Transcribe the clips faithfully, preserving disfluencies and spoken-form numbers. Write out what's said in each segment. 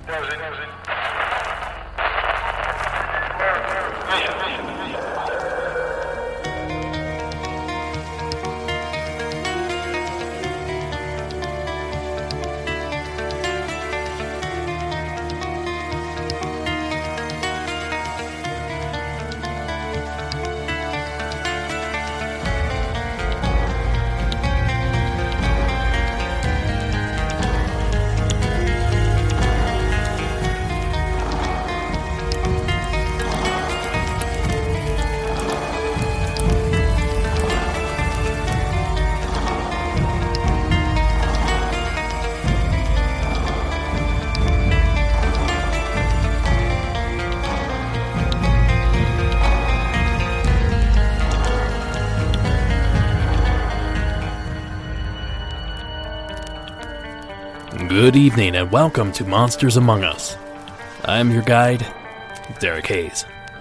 Good evening and welcome to Monsters Among Us. I'm your guide, Derek Hayes.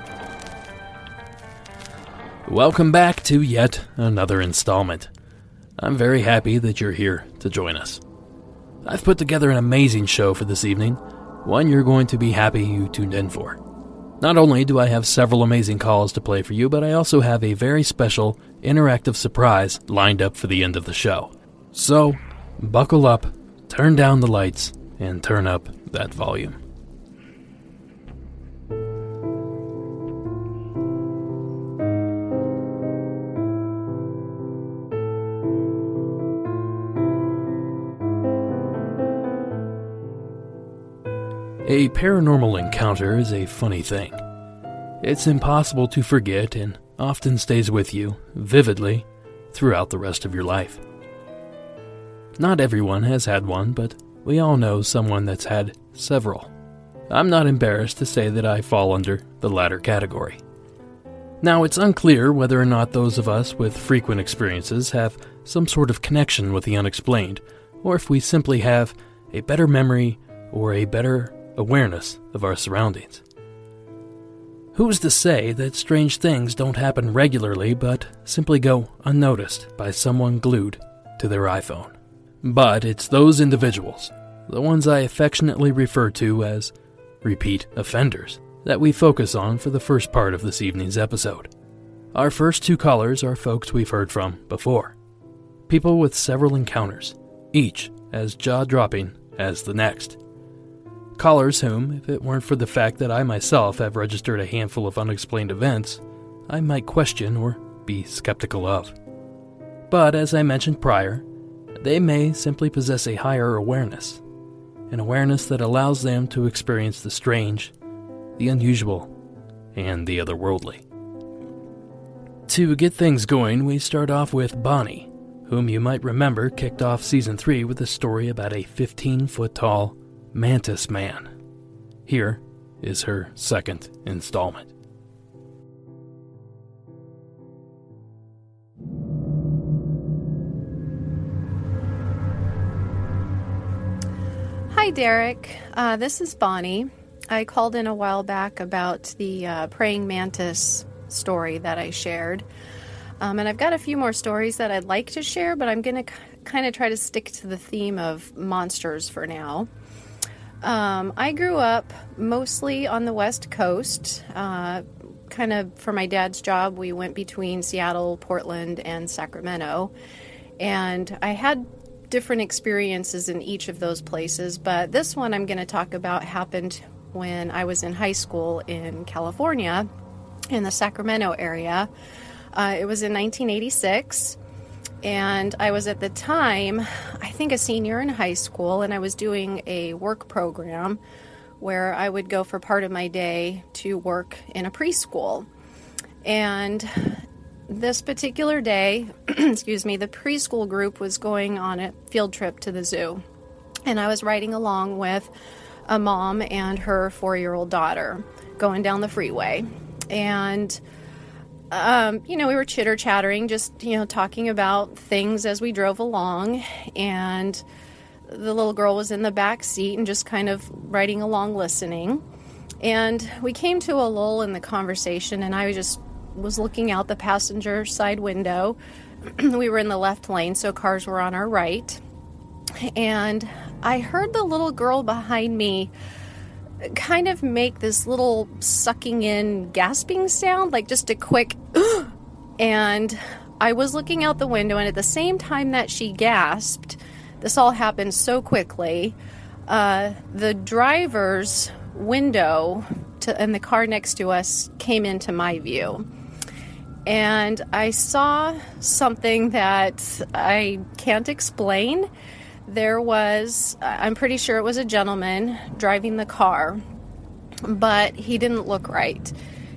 Welcome back to yet another installment. I'm very happy that you're here to join us. I've put together an amazing show for this evening, one you're going to be happy you tuned in for. Not only do I have several amazing calls to play for you, but I also have a very special interactive surprise lined up for the end of the show. So, buckle up, turn down the lights, and turn up that volume. A paranormal encounter is a funny thing. It's impossible to forget and often stays with you vividly throughout the rest of your life. Not everyone has had one, but we all know someone that's had several. I'm not embarrassed to say that I fall under the latter category. Now, it's unclear whether or not those of us with frequent experiences have some sort of connection with the unexplained, or if we simply have a better memory or a better awareness of our surroundings. Who's to say that strange things don't happen regularly but simply go unnoticed by someone glued to their iPhone? But it's those individuals, the ones I affectionately refer to as repeat offenders, that we focus on for the first part of this evening's episode. Our first two callers are folks we've heard from before. People with several encounters, each as jaw-dropping as the next. Callers whom, if it weren't for the fact that I myself have registered a handful of unexplained events, I might question or be skeptical of. But as I mentioned prior, they may simply possess a higher awareness, an awareness that allows them to experience the strange, the unusual, and the otherworldly. To get things going, we start off with Bonnie, whom you might remember kicked off Season three with a story about a fifteen-foot-tall Mantis Man. Here is her second installment. Hi, Derek. Uh, this is Bonnie. I called in a while back about the uh, praying mantis story that I shared. Um, and I've got a few more stories that I'd like to share, but I'm going to k- kind of try to stick to the theme of monsters for now. Um, I grew up mostly on the West Coast. Uh, kind of for my dad's job, we went between Seattle, Portland, and Sacramento. And I had different experiences in each of those places, but this one I'm going to talk about happened when I was in high school in California, in the Sacramento area. Uh, it was in nineteen eighty-six, and I was at the time, I think, a senior in high school, and I was doing a work program where I would go for part of my day to work in a preschool. And this particular day, excuse me, the preschool group was going on a field trip to the zoo. And I was riding along with a mom and her four-year-old daughter going down the freeway. And, um, you know, we were chitter-chattering, just, you know, talking about things as we drove along. And the little girl was in the back seat and just kind of riding along listening. And we came to a lull in the conversation, and I was just was looking out the passenger side window. We were in the left lane, so cars were on our right. And I heard the little girl behind me kind of make this little sucking in, gasping sound, like just a quick, and I was looking out the window, and at the same time that she gasped, this all happened so quickly, uh, the driver's window to, and the car next to us came into my view. And I saw something that I can't explain. There was, I'm pretty sure it was a gentleman driving the car, but he didn't look right.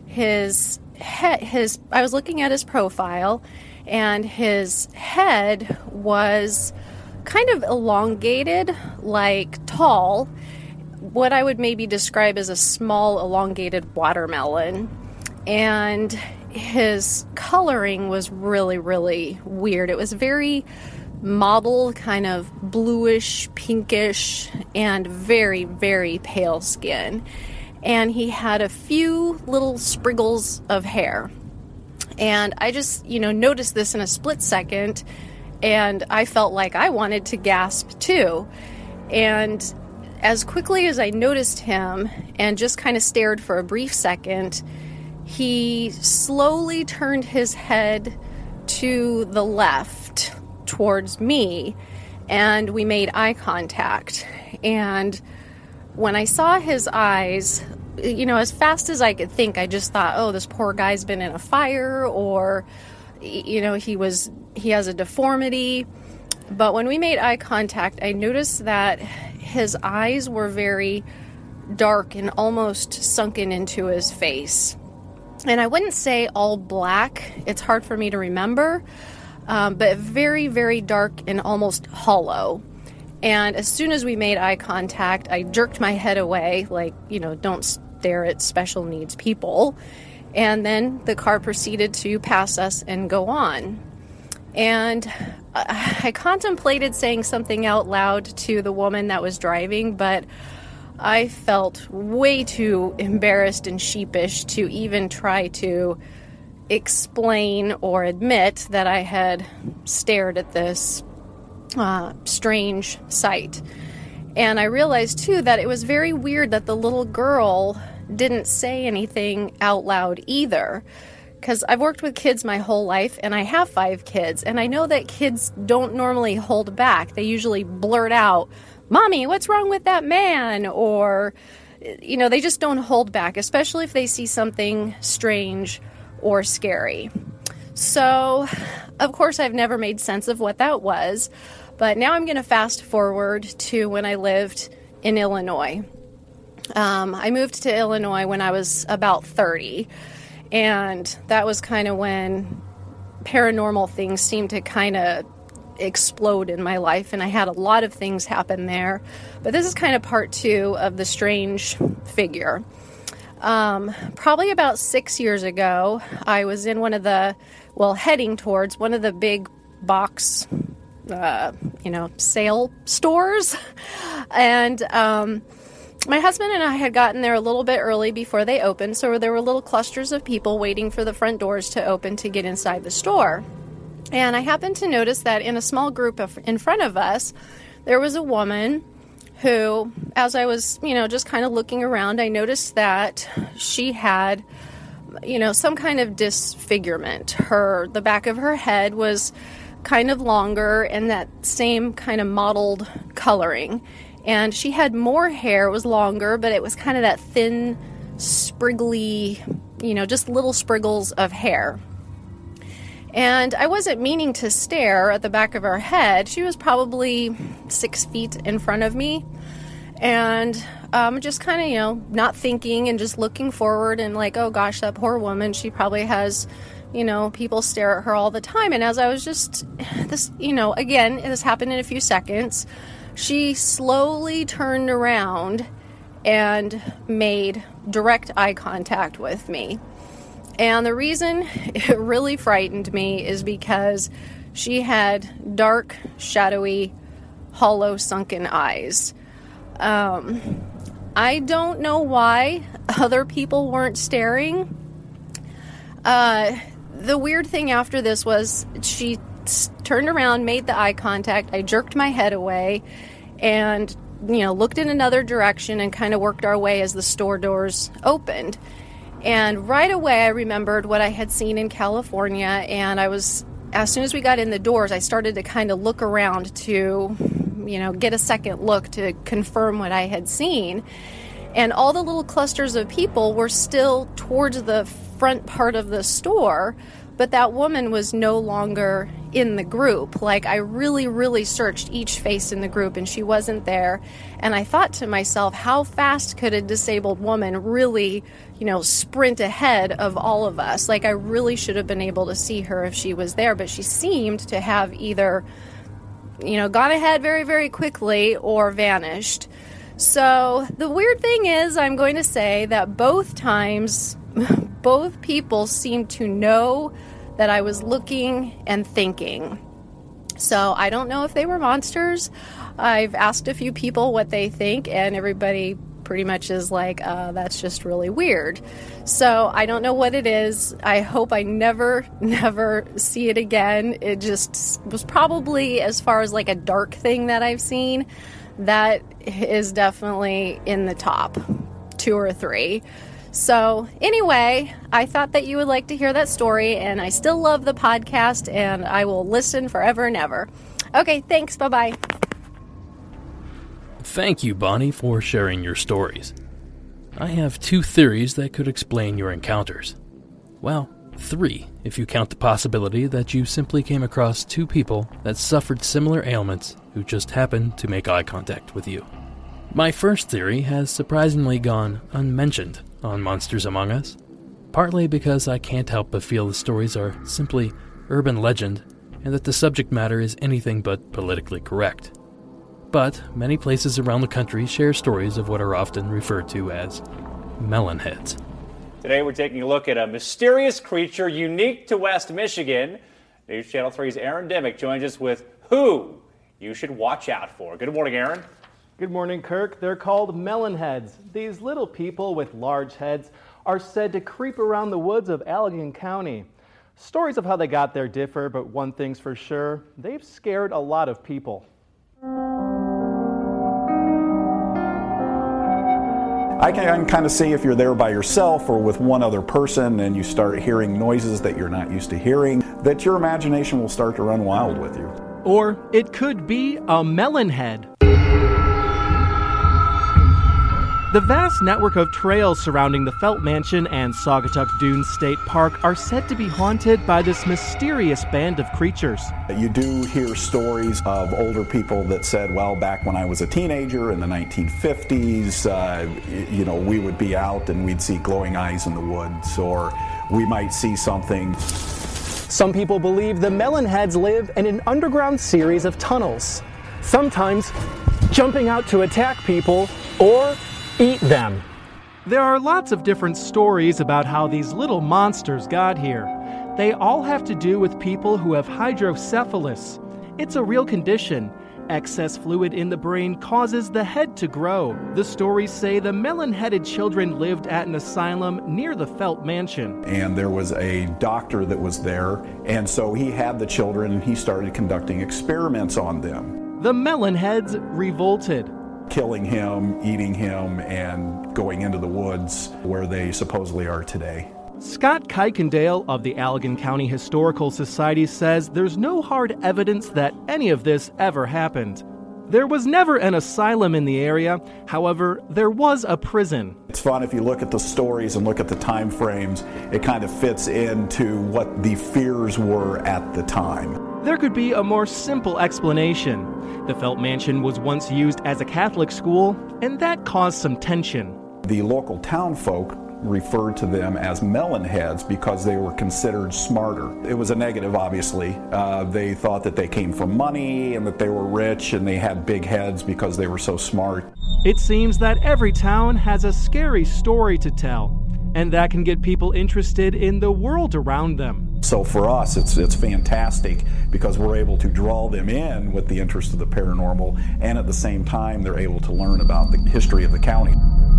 His head, his, I was looking at his profile, and his head was kind of elongated, like tall, what I would maybe describe as a small elongated watermelon. And his coloring was really, really weird. It was very mottled, kind of bluish, pinkish, and very, very pale skin. And he had a few little spriggles of hair. And I just, you know, noticed this in a split second, and I felt like I wanted to gasp too. And as quickly as I noticed him and just kind of stared for a brief second, he slowly turned his head to the left towards me, and we made eye contact. And when I saw his eyes, you know, as fast as I could think, I just thought, oh, this poor guy's been in a fire, or, you know, he was, he has a deformity. But when we made eye contact, I noticed that his eyes were very dark and almost sunken into his face. And I wouldn't say all black, it's hard for me to remember, um, but very, very dark and almost hollow. And as soon as we made eye contact, I jerked my head away, like, you know, don't stare at special needs people. And then the car proceeded to pass us and go on. And I contemplated saying something out loud to the woman that was driving, but I felt way too embarrassed and sheepish to even try to explain or admit that I had stared at this uh, strange sight. And I realized, too, that it was very weird that the little girl didn't say anything out loud either. Because I've worked with kids my whole life, and I have five kids, and I know that kids don't normally hold back. They usually blurt out, "Mommy, what's wrong with that man?" Or, you know, they just don't hold back, especially if they see something strange or scary. So, of course, I've never made sense of what that was, but now I'm going to fast forward to when I lived in Illinois. Um, I moved to Illinois when I was about thirty, and that was kind of when paranormal things seemed to kind of explode in my life, and I had a lot of things happen there. But this is kind of part two of the strange figure. Um, probably about six years ago, I was in one of the, well, heading towards one of the big box, uh, you know, sale stores. And um, my husband and I had gotten there a little bit early before they opened, so there were little clusters of people waiting for the front doors to open to get inside the store. And I happened to notice that in a small group of, in front of us, there was a woman who, as I was, you know, just kind of looking around, I noticed that she had, you know, some kind of disfigurement. Her, the back of her head was kind of longer and that same kind of mottled coloring. And she had more hair, it was longer, but it was kind of that thin, spriggly, you know, just little spriggles of hair. And I wasn't meaning to stare at the back of her head. She was probably six feet in front of me. And um, just kind of, you know, not thinking and just looking forward and like, oh gosh, that poor woman, she probably has, you know, people stare at her all the time. And as I was just, this, you know, again, this happened in a few seconds, she slowly turned around and made direct eye contact with me. And the reason it really frightened me is because she had dark, shadowy, hollow, sunken eyes. Um, I don't know why other people weren't staring. Uh, the weird thing after this was she s- turned around, made the eye contact. I jerked my head away, and you know, looked in another direction and kind of worked our way as the store doors opened. And right away, I remembered what I had seen in California, and I was, as soon as we got in the doors, I started to kind of look around to, you know, get a second look to confirm what I had seen. And all the little clusters of people were still towards the front part of the store, but that woman was no longer in the group. Like, I really, really searched each face in the group, and she wasn't there. And I thought to myself, how fast could a disabled woman really, you know, sprint ahead of all of us? Like, I really should have been able to see her if she was there, but she seemed to have either, you know, gone ahead very, very quickly or vanished. So the weird thing is, I'm going to say that both times, both people seemed to know that I was looking and thinking. So I don't know if they were monsters. I've asked a few people what they think, and everybody pretty much is like, uh, that's just really weird. So I don't know what it is. I hope I never, never see it again. It just was probably, as far as like a dark thing that I've seen, that is definitely in the top two or three. So anyway, I thought that you would like to hear that story, and I still love the podcast, and I will listen forever and ever. Okay, thanks. Bye-bye. Thank you, Bonnie, for sharing your stories. I have two theories that could explain your encounters. Well, three, if you count the possibility that you simply came across two people that suffered similar ailments who just happened to make eye contact with you. My first theory has surprisingly gone unmentioned on Monsters Among Us, partly because I can't help but feel the stories are simply urban legend and that the subject matter is anything but politically correct. But many places around the country share stories of what are often referred to as melonheads. Today we're taking a look at a mysterious creature unique to West Michigan. News Channel three's Aaron Dimmick joins us with who you should watch out for. Good morning, Aaron. Good morning, Kirk. They're called melonheads. These little people with large heads are said to creep around the woods of Allegan County. Stories of how they got there differ, but one thing's for sure, they've scared a lot of people. I can kind of see if you're there by yourself or with one other person and you start hearing noises that you're not used to hearing, that your imagination will start to run wild with you. Or it could be a melonhead. The vast network of trails surrounding the Felt Mansion and Saugatuck Dunes State Park are said to be haunted by this mysterious band of creatures. You do hear stories of older people that said, well, back when I was a teenager in the nineteen fifties, uh, you know, we would be out and we'd see glowing eyes in the woods, or we might see something. Some people believe the melonheads live in an underground series of tunnels, sometimes jumping out to attack people or eat them. There are lots of different stories about how these little monsters got here. They all have to do with people who have hydrocephalus. It's a real condition. Excess fluid in the brain causes the head to grow. The stories say the melon-headed children lived at an asylum near the Felt Mansion. And there was a doctor that was there, and so he had the children and he started conducting experiments on them. The melonheads revolted, killing him, eating him, and going into the woods where they supposedly are today. Scott Kuykendall of the Allegan County Historical Society says there's no hard evidence that any of this ever happened. There was never an asylum in the area. However, there was a prison. It's fun if you look at the stories and look at the time frames, it kind of fits into what the fears were at the time. There could be a more simple explanation. The Felt Mansion was once used as a Catholic school, and that caused some tension. The local town folk referred to them as melonheads because they were considered smarter. It was a negative, obviously. Uh, they thought that they came from money and that they were rich and they had big heads because they were so smart. It seems that every town has a scary story to tell, and that can get people interested in the world around them. So for us, it's it's fantastic because we're able to draw them in with the interest of the paranormal, and at the same time, they're able to learn about the history of the county.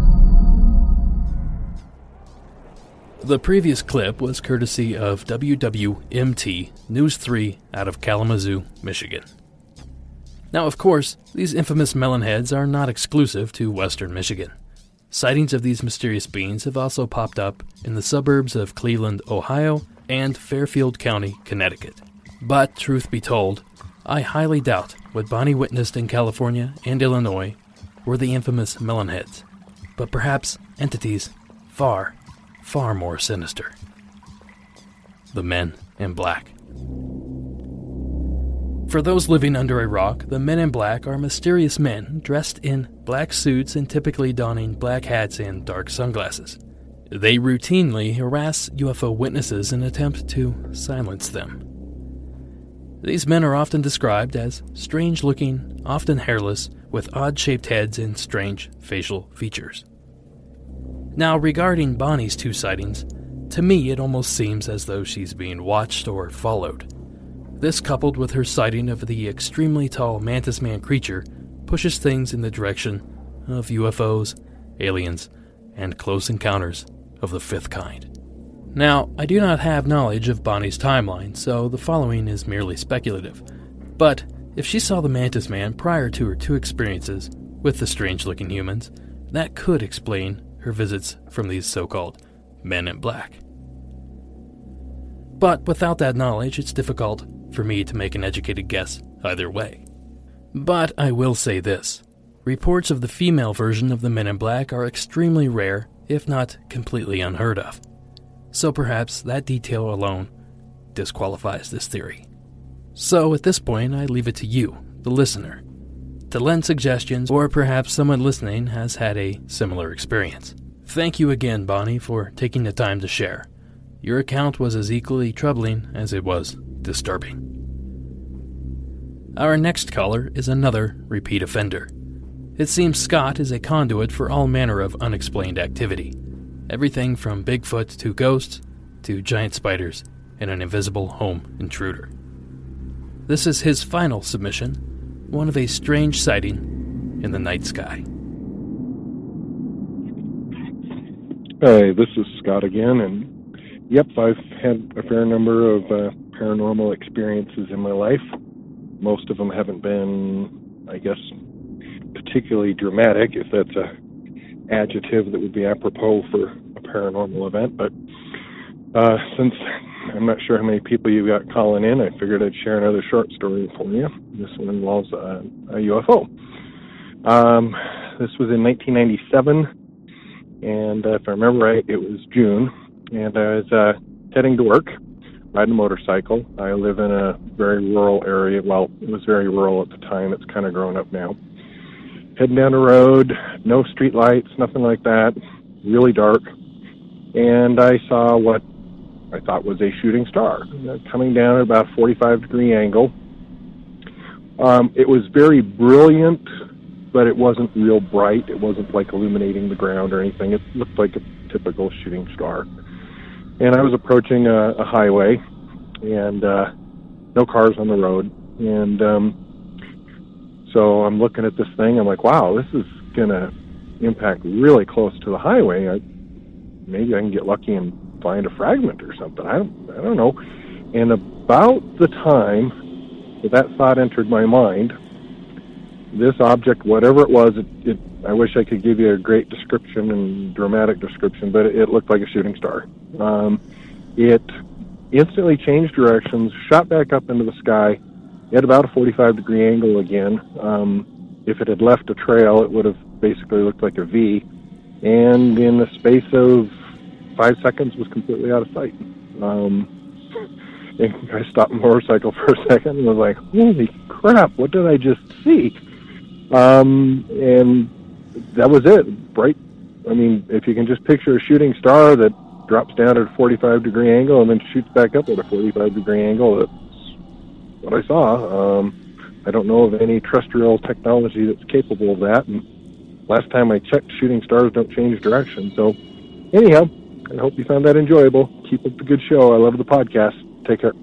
The previous clip was courtesy of W W M T News three out of Kalamazoo, Michigan. Now, of course, these infamous melonheads are not exclusive to western Michigan. Sightings of these mysterious beings have also popped up in the suburbs of Cleveland, Ohio, and Fairfield County, Connecticut. But, truth be told, I highly doubt what Bonnie witnessed in California and Illinois were the infamous melonheads, but perhaps entities far, far more sinister. The Men in Black. For those living under a rock, the Men in Black are mysterious men dressed in black suits and typically donning black hats and dark sunglasses. They routinely harass U F O witnesses in an attempt to silence them. These men are often described as strange-looking, often hairless, with odd-shaped heads and strange facial features. Now, regarding Bonnie's two sightings, to me it almost seems as though she's being watched or followed. This, coupled with her sighting of the extremely tall Mantis Man creature, pushes things in the direction of U F Os, aliens, and close encounters of the fifth kind. Now, I do not have knowledge of Bonnie's timeline, so the following is merely speculative. But if she saw the Mantis Man prior to her two experiences with the strange-looking humans, that could explain her visits from these so-called Men in Black. But without that knowledge, it's difficult for me to make an educated guess either way. But I will say this. Reports of the female version of the Men in Black are extremely rare, if not completely unheard of. So perhaps that detail alone disqualifies this theory. So at this point, I leave it to you, the listener, to lend suggestions, or perhaps someone listening has had a similar experience. Thank you again, Bonnie, for taking the time to share. Your account was as equally troubling as it was disturbing. Our next caller is another repeat offender. It seems Scott is a conduit for all manner of unexplained activity. Everything from Bigfoot to ghosts to giant spiders and an invisible home intruder. This is his final submission, one of a strange sighting in the night sky. Hi, this is Scott again, and yep, I've had a fair number of uh, paranormal experiences in my life. Most of them haven't been, I guess, particularly dramatic, if that's a adjective that would be apropos for a paranormal event, but uh, since I'm not sure how many people you got calling in, I figured I'd share another short story for you. This one involves a, a U F O. Um, this was in nineteen ninety-seven, and uh, if I remember right, it was June, and I was uh, heading to work, riding a motorcycle. I live in a very rural area. Well, it was very rural at the time. It's kind of grown up now. Heading down the road, no street lights, nothing like that, really dark, and I saw what I thought was a shooting star coming down at about a forty-five degree angle. Um, it was very brilliant, but it wasn't real bright. It wasn't like illuminating the ground or anything. It looked like a typical shooting star. And I was approaching a, a highway, and uh, no cars on the road, and um, so I'm looking at this thing. I'm like, wow, this is going to impact really close to the highway. I, maybe I can get lucky and find a fragment or something. I don't, I don't know. And about the time that that thought entered my mind, this object, whatever it was, it, it, I wish I could give you a great description and dramatic description, but it, it looked like a shooting star. Um, it instantly changed directions, shot back up into the sky at about a forty-five degree angle again. Um, if it had left a trail, it would have basically looked like a V, and in the space of five seconds was completely out of sight. Um, and I stopped my motorcycle for a second and was like, holy crap, what did I just see? Um, and that was it. Bright. I mean, if you can just picture a shooting star that drops down at a forty-five degree angle and then shoots back up at a forty-five degree angle, that's what I saw. Um, I don't know of any terrestrial technology that's capable of that. And last time I checked, shooting stars don't change direction. So anyhow, I hope you found that enjoyable. Keep up the good show. I love the podcast. Take care.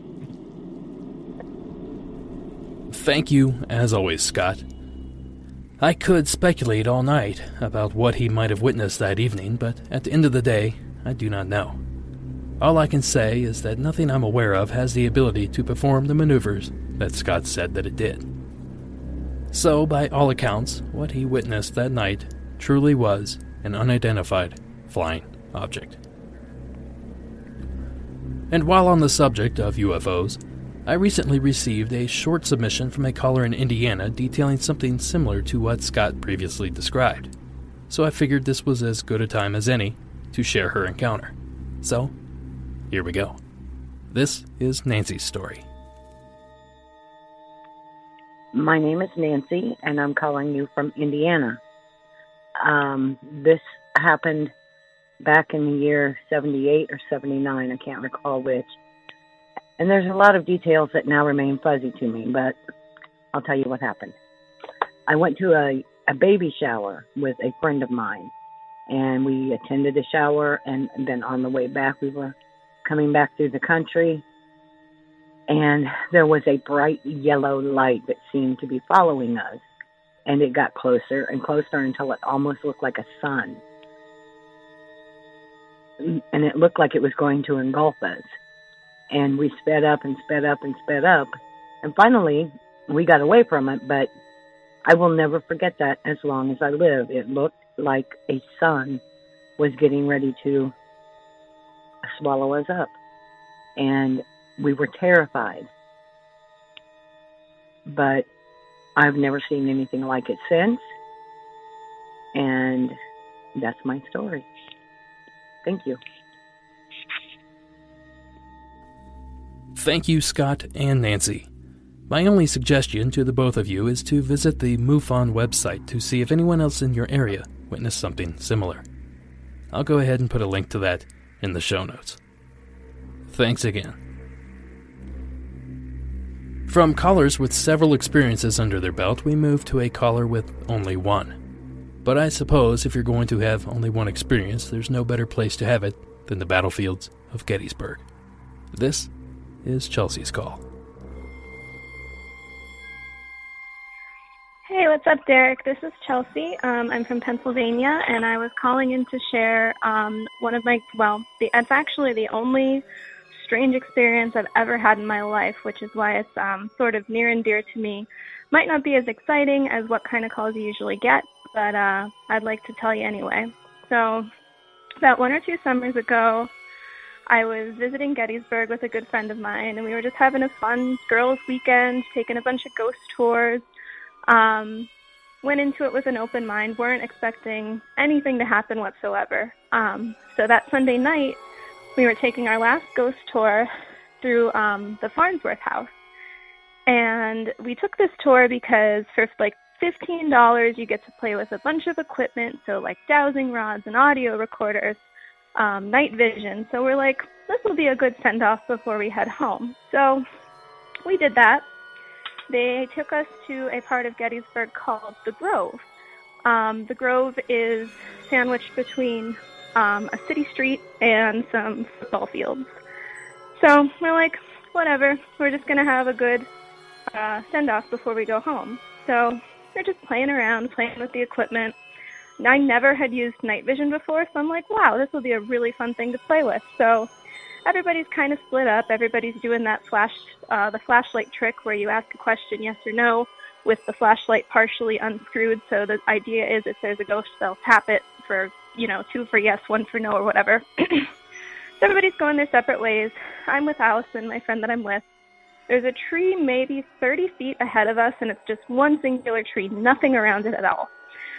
Thank you, as always, Scott. I could speculate all night about what he might have witnessed that evening, but at the end of the day, I do not know. All I can say is that nothing I'm aware of has the ability to perform the maneuvers that Scott said that it did. So, by all accounts, what he witnessed that night truly was an unidentified flying object. And while on the subject of U F Os, I recently received a short submission from a caller in Indiana detailing something similar to what Scott previously described. So I figured this was as good a time as any to share her encounter. So, here we go. This is Nancy's story. My name is Nancy, and I'm calling you from Indiana. Um, this happened back in the year seventy-eight or seventy-nine, I can't recall which. And there's a lot of details that now remain fuzzy to me, but I'll tell you what happened. I went to a, a baby shower with a friend of mine, and we attended a shower, and then on the way back, we were coming back through the country, and there was a bright yellow light that seemed to be following us, and it got closer and closer until it almost looked like a sun. And it looked like it was going to engulf us. And we sped up and sped up and sped up. And finally, we got away from it, but I will never forget that as long as I live. It looked like a sun was getting ready to swallow us up. And we were terrified. But I've never seen anything like it since. And that's my story. Thank you. Thank you, Scott and Nancy. My only suggestion to the both of you is to visit the MUFON website to see if anyone else in your area witnessed something similar. I'll go ahead and put a link to that in the show notes. Thanks again. From callers with several experiences under their belt, we move to a caller with only one. But I suppose if you're going to have only one experience, there's no better place to have it than the battlefields of Gettysburg. This is Chelsea's call. Hey, what's up, Derek? This is Chelsea. Um, I'm from Pennsylvania, and I was calling in to share um, one of my, well, the, it's actually the only strange experience I've ever had in my life, which is why it's um, sort of near and dear to me. Might not be as exciting as what kind of calls you usually get, but uh, I'd like to tell you anyway. So about one or two summers ago, I was visiting Gettysburg with a good friend of mine, and we were just having a fun girls' weekend, taking a bunch of ghost tours. Um, went into it with an open mind, weren't expecting anything to happen whatsoever. Um, so that Sunday night, we were taking our last ghost tour through um, the Farnsworth house. And we took this tour because for like fifteen dollars, you get to play with a bunch of equipment, so like dowsing rods and audio recorders, um, night vision. So we're like, this will be a good send-off before we head home. So we did that. They took us to a part of Gettysburg called the Grove. Um, the Grove is sandwiched between um, a city street and some football fields. So we're like, whatever, we're just going to have a good uh, send-off before we go home. So we're just playing around, playing with the equipment. I never had used night vision before, so I'm like, wow, this will be a really fun thing to play with. So everybody's kind of split up. Everybody's doing that flash, uh, the flashlight trick where you ask a question, yes or no, with the flashlight partially unscrewed. So the idea is if there's a ghost, they'll tap it for, you know, two for yes, one for no, or whatever. So everybody's going their separate ways. I'm with Allison, my friend that I'm with. There's a tree maybe thirty feet ahead of us, and it's just one singular tree, nothing around it at all.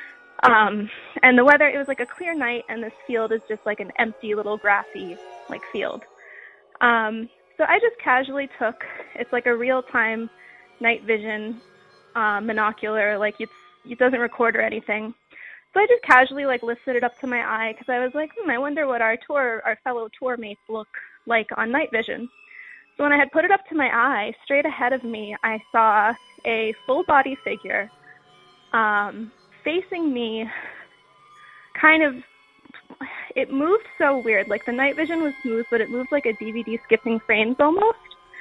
Um, and the weather, it was like a clear night, and this field is just like an empty little grassy, like, field. Um, so I just casually took, it's like a real-time night vision uh, monocular, like it's, it doesn't record or anything. So I just casually like lifted it up to my eye because I was like, hmm, I wonder what our tour, our fellow tour mates look like on night vision. So when I had put it up to my eye, straight ahead of me, I saw a full-body figure um, facing me, kind of. It moved so weird. Like, the night vision was smooth, but it moved like a D V D skipping frames almost.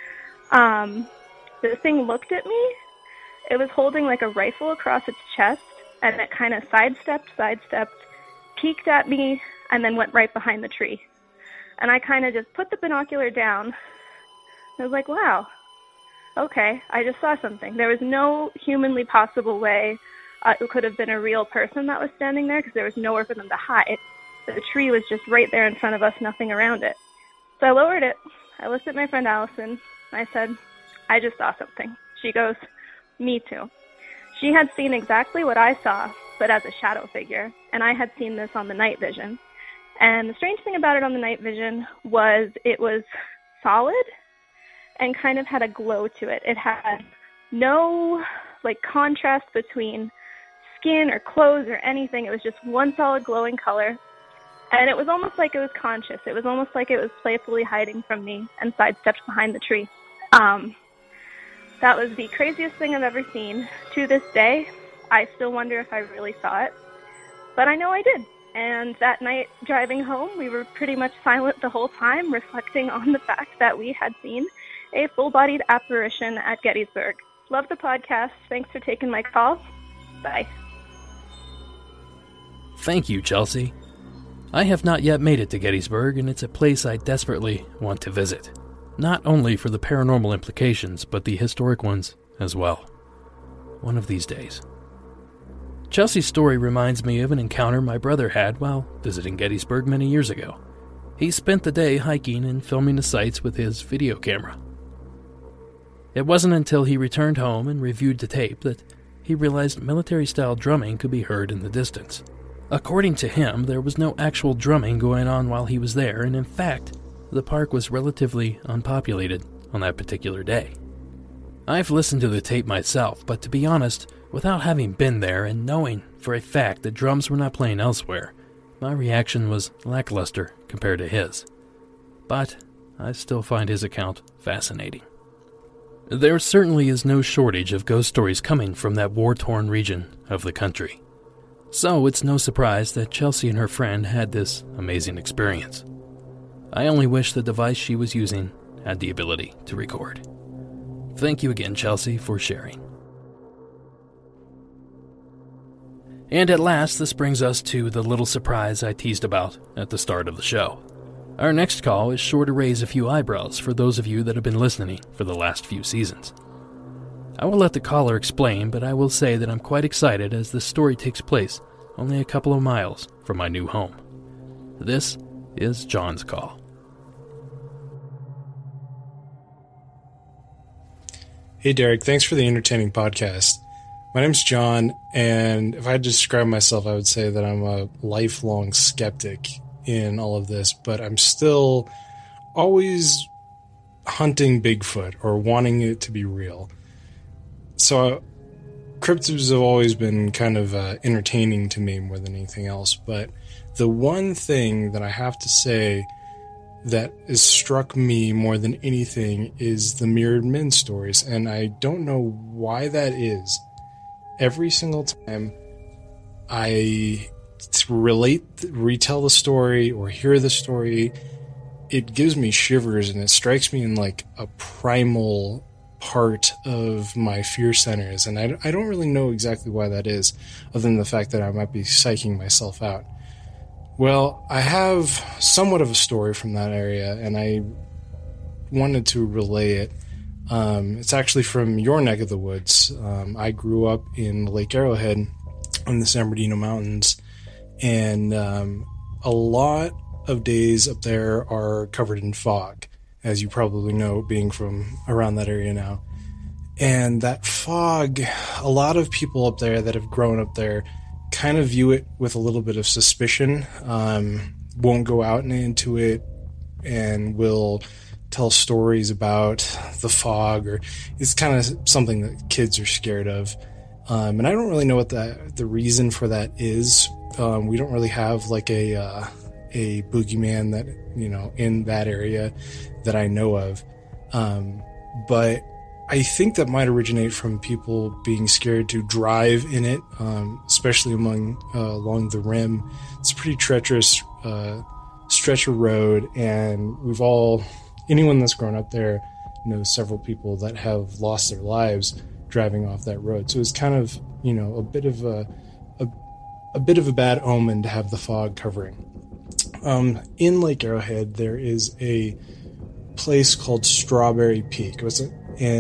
Um, the thing looked at me. It was holding like a rifle across its chest, and it kind of sidestepped, sidestepped, peeked at me, and then went right behind the tree. And I kind of just put the binocular down. I was like, wow, okay, I just saw something. There was no humanly possible way uh, it could have been a real person that was standing there because there was nowhere for them to hide. The tree was just right there in front of us, nothing around it. So I lowered it. I looked at my friend Allison. I said, I just saw something. She goes, me too. She had seen exactly what I saw, but as a shadow figure, and I had seen this on the night vision. And the strange thing about it on the night vision was it was solid and kind of had a glow to it. It had no like contrast between skin or clothes or anything. It was just one solid glowing color. And it was almost like it was conscious. It was almost like it was playfully hiding from me and sidestepped behind the tree. Um, that was the craziest thing I've ever seen. To this day, I still wonder if I really saw it. But I know I did. And that night, driving home, we were pretty much silent the whole time, reflecting on the fact that we had seen a full-bodied apparition at Gettysburg. Love the podcast. Thanks for taking my call. Bye. Thank you, Chelsea. I have not yet made it to Gettysburg, and it's a place I desperately want to visit. Not only for the paranormal implications, but the historic ones as well. One of these days. Chelsea's story reminds me of an encounter my brother had while visiting Gettysburg many years ago. He spent the day hiking and filming the sights with his video camera. It wasn't until he returned home and reviewed the tape that he realized military-style drumming could be heard in the distance. According to him, there was no actual drumming going on while he was there, and in fact, the park was relatively unpopulated on that particular day. I've listened to the tape myself, but to be honest, without having been there and knowing for a fact that drums were not playing elsewhere, my reaction was lackluster compared to his. But I still find his account fascinating. There certainly is no shortage of ghost stories coming from that war-torn region of the country. So it's no surprise that Chelsea and her friend had this amazing experience. I only wish the device she was using had the ability to record. Thank you again, Chelsea, for sharing. And at last, this brings us to the little surprise I teased about at the start of the show. Our next call is sure to raise a few eyebrows for those of you that have been listening for the last few seasons. I will let the caller explain, but I will say that I'm quite excited as this story takes place only a couple of miles from my new home. This is John's call. Hey Derek, thanks for the entertaining podcast. My name's John, and if I had to describe myself, I would say that I'm a lifelong skeptic in all of this, but I'm still always hunting Bigfoot or wanting it to be real. So uh, cryptids have always been kind of uh, entertaining to me more than anything else, but the one thing that I have to say that has struck me more than anything is the mirrored men stories, and I don't know why that is. Every single time I relate, retell the story or hear the story, it gives me shivers and it strikes me in like a primal part of my fear centers, and I, I don't really know exactly why that is, other than the fact that I might be psyching myself out. Well, I have somewhat of a story from that area, and I wanted to relay it. Um, it's actually from your neck of the woods. Um, I grew up in Lake Arrowhead in the San Bernardino Mountains, and um, a lot of days up there are covered in fog, as you probably know, being from around that area now. And that fog, a lot of people up there that have grown up there kind of view it with a little bit of suspicion, um, won't go out into it, and will tell stories about the fog, or it's kind of something that kids are scared of. Um, and I don't really know what that, the reason for that is. Um, we don't really have like a, uh, a boogeyman that, you know, in that area that I know of. Um, but I think that might originate from people being scared to drive in it, um, especially among, uh, along the rim. It's a pretty treacherous, uh, stretch of road, and we've all, anyone that's grown up there knows several people that have lost their lives driving off that road. So it's kind of, you know, a bit of a, a, a bit of a bad omen to have the fog covering. Um, in Lake Arrowhead, there is a place called Strawberry Peak. And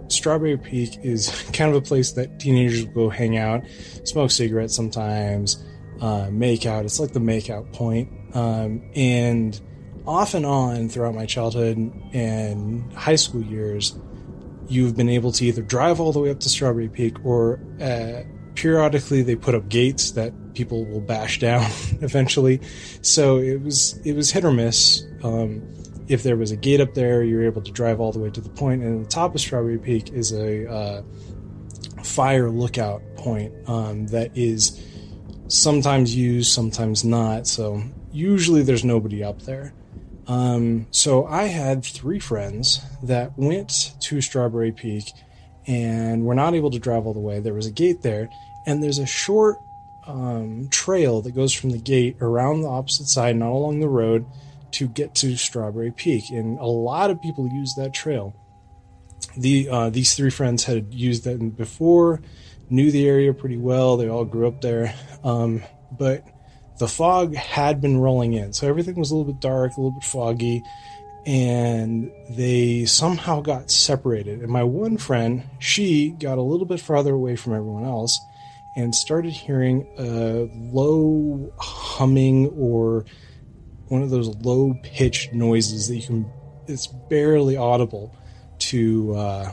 Strawberry Peak is kind of a place that teenagers will go hang out, smoke cigarettes sometimes, uh, make out. It's like the make out point. Um, and off and on throughout my childhood and high school years, you've been able to either drive all the way up to Strawberry Peak, or uh, periodically they put up gates that people will bash down eventually. So it was it was hit or miss. Um, if there was a gate up there, you were able to drive all the way to the point. And at the top of Strawberry Peak is a uh, fire lookout point um, that is sometimes used, sometimes not. So usually there's nobody up there. Um, so I had three friends that went to Strawberry Peak and were not able to drive all the way. There was a gate there, and there's a short um, trail that goes from the gate around the opposite side, not along the road, to get to Strawberry Peak. And a lot of people use that trail. The uh, these three friends had used that before, knew the area pretty well. They all grew up there. Um, but the fog had been rolling in, so everything was a little bit dark, a little bit foggy, and they somehow got separated. And my one friend, she got a little bit farther away from everyone else and started hearing a low humming, or one of those low-pitched noises that you can, it's barely audible to uh,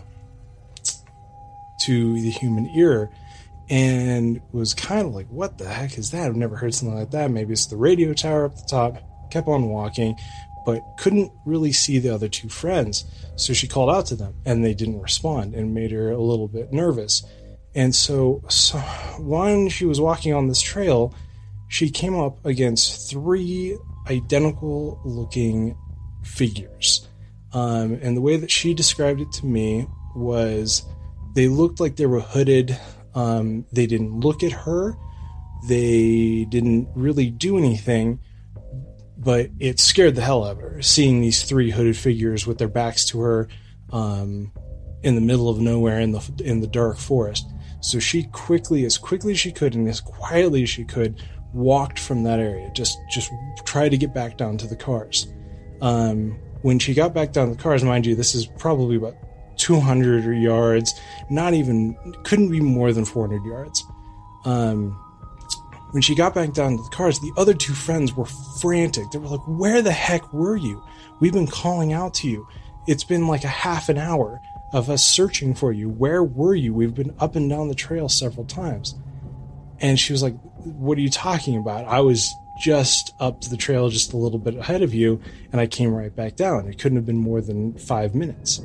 to the human ear. And was kind of like, what the heck is that? I've never heard something like that. Maybe it's the radio tower up the top. Kept on walking, but couldn't really see the other two friends. So she called out to them, and they didn't respond, and made her a little bit nervous. And so, so when she was walking on this trail, she came up against three identical looking figures. Um, and the way that she described it to me was they looked like they were hooded. Um, they didn't look at her. They didn't really do anything, but it scared the hell out of her, seeing these three hooded figures with their backs to her, um, in the middle of nowhere in the, in the dark forest. So she quickly, as quickly as she could, and as quietly as she could, walked from that area, just, just tried to get back down to the cars. Um, when she got back down to the cars, mind you, this is probably about two hundred yards, not even, couldn't be more than four hundred yards. Um, when she got back down to the cars, the other two friends were frantic. They were like, where the heck were you? We've been calling out to you. It's been like a half an hour of us searching for you. Where were you? We've been up and down the trail several times. And she was like, what are you talking about? I was just up to the trail just a little bit ahead of you, and I came right back down. It couldn't have been more than five minutes.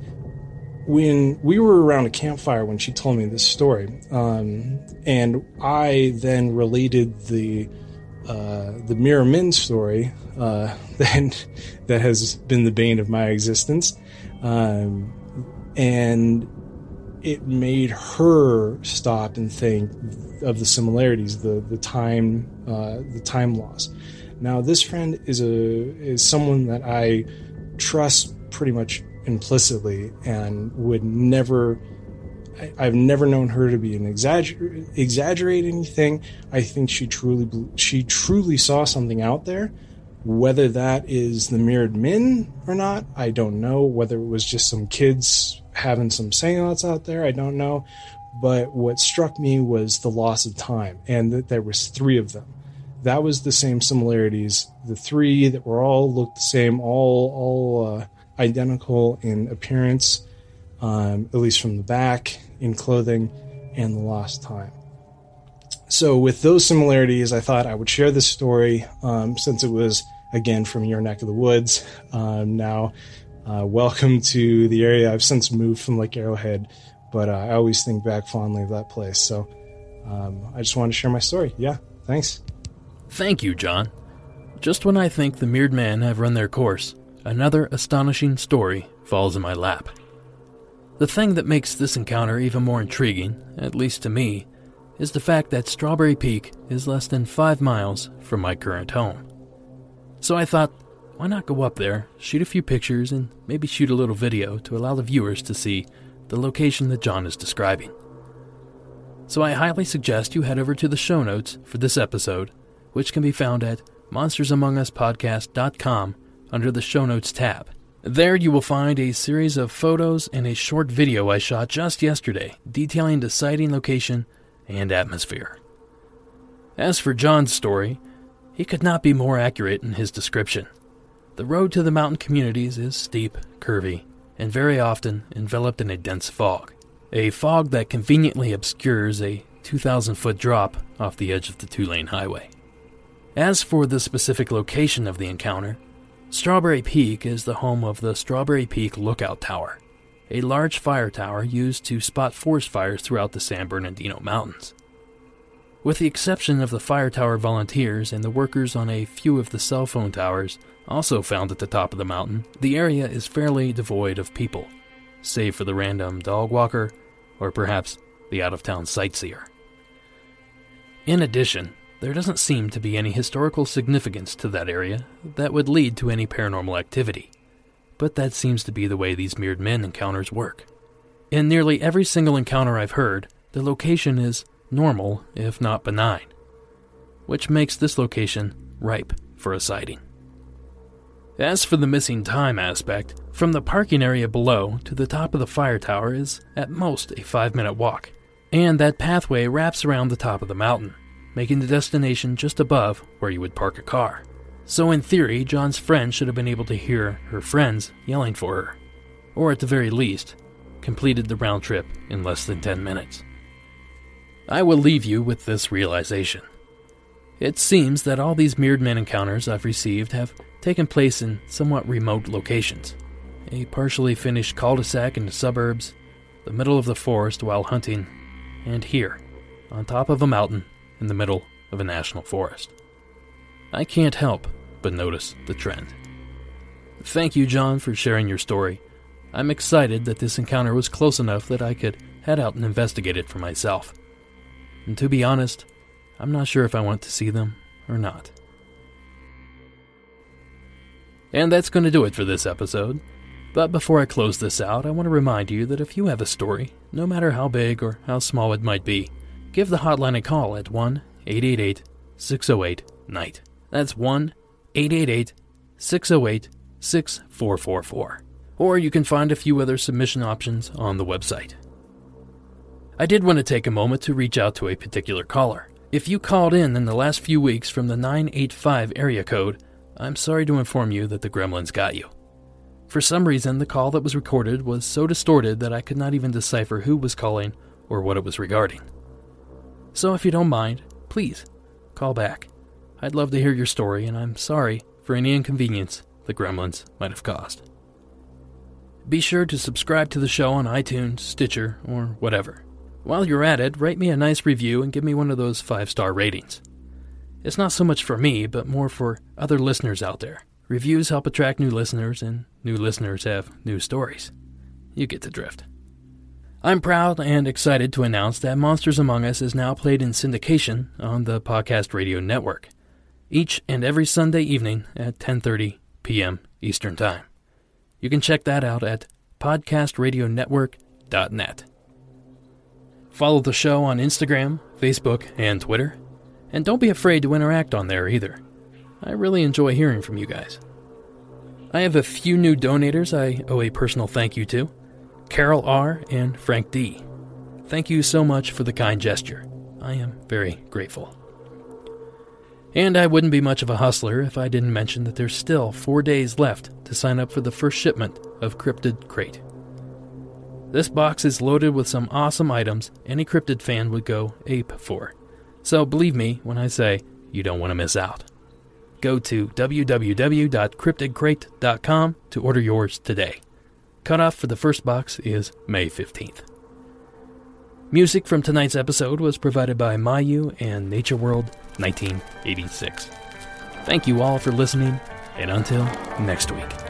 When we were around a campfire when she told me this story, um, and I then related the uh, the Mirror Men story uh, that that has been the bane of my existence, um, and it made her stop and think of the similarities, the the time uh, the time loss. Now, this friend is a is someone that I trust pretty much implicitly, and would never, I, I've never known her to be an exagger, exaggerate anything. I think she truly, she truly saw something out there. Whether that is the Mirrored Men or not, I don't know. Whether it was just some kids having some seance out there, I don't know. But what struck me was the loss of time, and that there was three of them. That was the same similarities. The three that were all looked the same, all, all, uh, identical in appearance, um, at least from the back, in clothing, and the lost time. So with those similarities, I thought I would share this story, um, since it was, again, from your neck of the woods. Um, now, uh, welcome to the area. I've since moved from Lake Arrowhead, but uh, I always think back fondly of that place. So um, I just wanted to share my story. Yeah, thanks. Thank you, John. Just when I think the Mirrored Men have run their course, another astonishing story falls in my lap. The thing that makes this encounter even more intriguing, at least to me, is the fact that Strawberry Peak is less than five miles from my current home. So I thought, why not go up there, shoot a few pictures, and maybe shoot a little video to allow the viewers to see the location that John is describing. So I highly suggest you head over to the show notes for this episode, which can be found at monsters among us podcast dot com under the show notes tab, There you will find a series of photos and a short video I shot just yesterday detailing the sighting location and atmosphere. As for John's story, he could not be more accurate in his description. The road to the mountain communities is steep, curvy, and very often enveloped in a dense fog. A fog that conveniently obscures a two thousand foot drop off the edge of the two-lane highway. As for the specific location of the encounter, Strawberry Peak is the home of the Strawberry Peak Lookout Tower, a large fire tower used to spot forest fires throughout the San Bernardino Mountains. With the exception of the fire tower volunteers and the workers on a few of the cell phone towers also found at the top of the mountain, the area is fairly devoid of people, save for the random dog walker or perhaps the out-of-town sightseer. In addition, there doesn't seem to be any historical significance to that area that would lead to any paranormal activity, but that seems to be the way these Mirrored Men encounters work. In nearly every single encounter I've heard, the location is normal, if not benign, which makes this location ripe for a sighting. As for the missing time aspect, from the parking area below to the top of the fire tower is at most a five-minute walk, and that pathway wraps around the top of the mountain, making the destination just above where you would park a car. So in theory, John's friend should have been able to hear her friends yelling for her, or at the very least, completed the round trip in less than ten minutes. I will leave you with this realization. It seems that all these Mirrored Men encounters I've received have taken place in somewhat remote locations. A partially finished cul-de-sac in the suburbs, the middle of the forest while hunting, and here, on top of a mountain in the middle of a national forest. I can't help but notice the trend. Thank you, John, for sharing your story. I'm excited that this encounter was close enough that I could head out and investigate it for myself. And to be honest, I'm not sure if I want to see them or not. And that's going to do it for this episode. But before I close this out, I want to remind you that if you have a story, no matter how big or how small it might be, give the hotline a call at one eight eight eight, six oh eight, N I G H T. That's one eight eight eight, six oh eight, six four four four. Or you can find a few other submission options on the website. I did want to take a moment to reach out to a particular caller. If you called in in the last few weeks from the nine eight five area code, I'm sorry to inform you that the gremlins got you. For some reason, the call that was recorded was so distorted that I could not even decipher who was calling or what it was regarding. So if you don't mind, please, call back. I'd love to hear your story, and I'm sorry for any inconvenience the gremlins might have caused. Be sure to subscribe to the show on iTunes, Stitcher, or whatever. While you're at it, write me a nice review and give me one of those five-star ratings. It's not so much for me, but more for other listeners out there. Reviews help attract new listeners, and new listeners have new stories. You get the drift. I'm proud and excited to announce that Monsters Among Us is now played in syndication on the Podcast Radio Network, each and every Sunday evening at ten thirty p.m. Eastern Time. You can check that out at podcast radio network dot net. Follow the show on Instagram, Facebook, and Twitter. And don't be afraid to interact on there either. I really enjoy hearing from you guys. I have a few new donators I owe a personal thank you to. Carol R. and Frank D. Thank you so much for the kind gesture. I am very grateful. And I wouldn't be much of a hustler if I didn't mention that there's still four days left to sign up for the first shipment of Cryptid Crate. This box is loaded with some awesome items any cryptid fan would go ape for. So believe me when I say you don't want to miss out. Go to w w w dot cryptid crate dot com to order yours today. Cutoff for the first box is May fifteenth. Music from tonight's episode was provided by Mayu and Nature World nineteen eighty-six. Thank you all for listening, and until next week.